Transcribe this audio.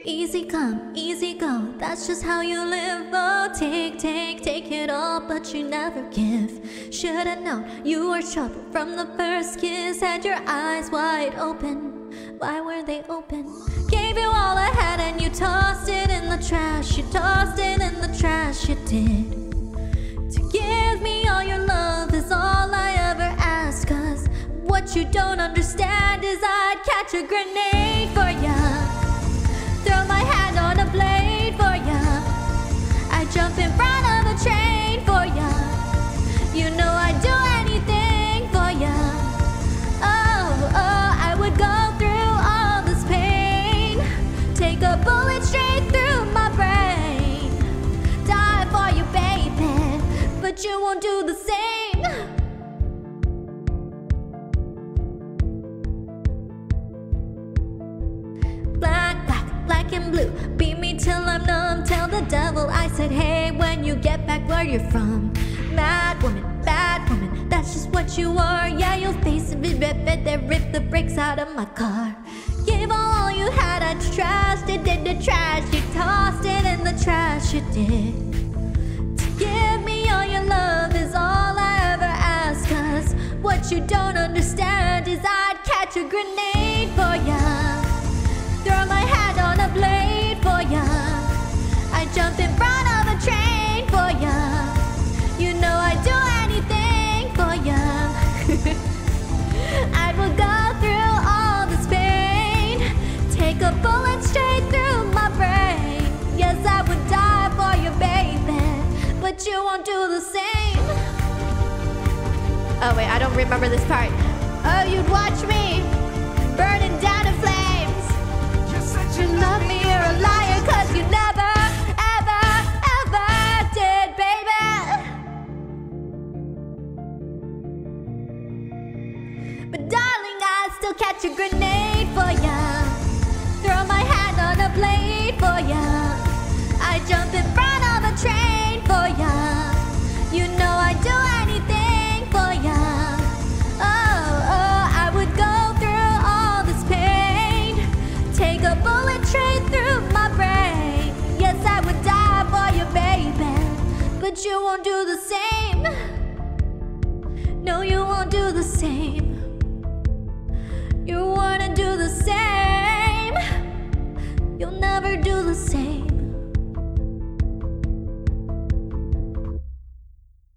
Easy come, easy go, that's just how you live. Oh, take it all, but you never give. Should've known you were trouble from the first kiss. Had your eyes wide open, why were they open? Gave you all I had and you tossed it in the trash. You tossed it in the trash, you did. To give me all your love is all I ever ask. Cause what you don't understand is I'd catch a grenade for ya, throw my hand on a blade for ya, I jump in front of a train for ya. You know I'd do anything for ya. Oh, I would go through all this pain, take a bullet straight through my brain, die for you, baby, but you won't do the same. Black and blue, beat me till I'm numb. Tell the devil I said hey when you get back where you're from. Mad woman, bad woman, that's just what you are. Yeah, you'll face it, rip the brakes out of my car. Gave all you had, I trashed it in the trash. You tossed it in the trash, you did. To give me all your love is all I ever ask. Cause what you don't understand is I'd catch a grenade for ya, throw my hand on a blade for ya, I jump in front of a train for ya. You know I'd do anything for ya. I will go through all this pain, take a bullet straight through my brain. Yes, I would die for you, baby, but you won't do the same. Oh wait, I don't remember this part. Oh, you'd watch me burning down in flames. You love me, you're a liar, cause you never, ever did, baby. But darling, I still catch a grenade for ya, throw my hand on a blade for ya, I jump in front of a train for ya. You know I'd do anything for ya. Oh, I would go through all this pain, take a bullet straight through my brain. Yes, I would die for you, baby, but you won't do the same. No, you won't do the same.